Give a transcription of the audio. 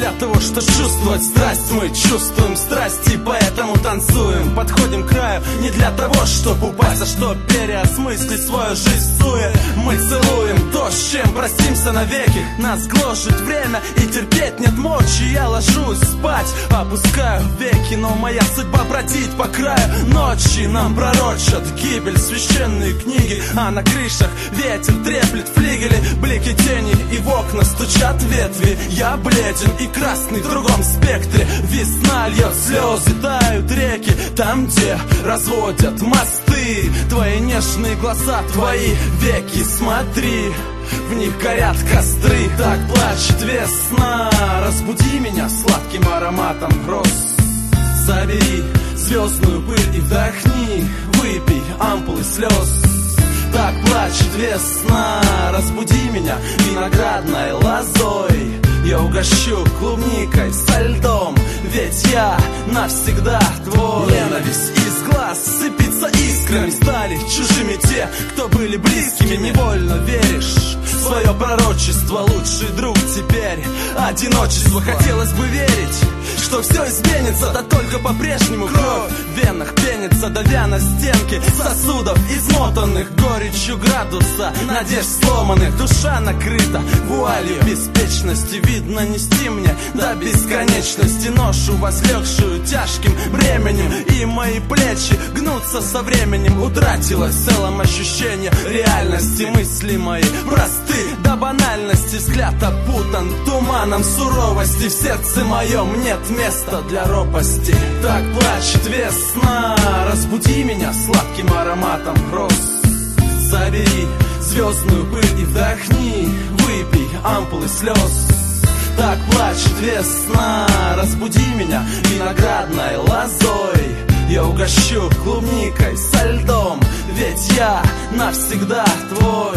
для того, что чувствовать страсть. Мы чувствуем страсть и поэтому танцуем. Подходим к краю не для того, чтобы упасть, а чтобы переосмыслить свою жизнь суе. Мы целуем то, с чем простимся навеки. Нас гложет время и терпеть нет мочи. Я ложусь спать, опускаю веки, но моя судьба бродить по краю ночи. Нам пророчат гибель священные книги, а на крышах ветер треплет флигели. Блики тени и в окна стучат ветви. Я бледен и красный в другом спектре. Весна льет слезы, тают реки там, где разводят мосты. Твои нежные глаза, твои веки, смотри, в них горят костры. Так плачет весна, разбуди меня сладким ароматом роз. Забери звездную пыль и вдохни, выпей ампулы слез. Так плачет весна, разбуди меня виноградной лозой. Я угощу клубникой со льдом, ведь я навсегда твой. Ненависть из глаз сыпется искрами, стали чужими те, кто были близкими. Невольно веришь в свое пророчество, лучший друг теперь одиночество. Хотелось бы верить, что все изменится, да только по-прежнему кровь в венах пенится, давя на стенки сосудов, измотанных горечью градуса надежд сломанных. Душа накрыта вуалью беспечности, видно нести мне до бесконечности ношу, возлегшую тяжким бременем. И мои плечи гнутся со временем. Утратилось в целом ощущение реальности. Мысли мои просты до банальности, взгляд опутан туманом суровости. В сердце моем нет места для ропости. Так плачет весна, разбуди меня сладким ароматом роз. Забери звездную пыль и вдохни, выпей ампулы слез. Так плачет весна, разбуди меня виноградной лозой. Я угощу клубникой со льдом, ведь я навсегда твой.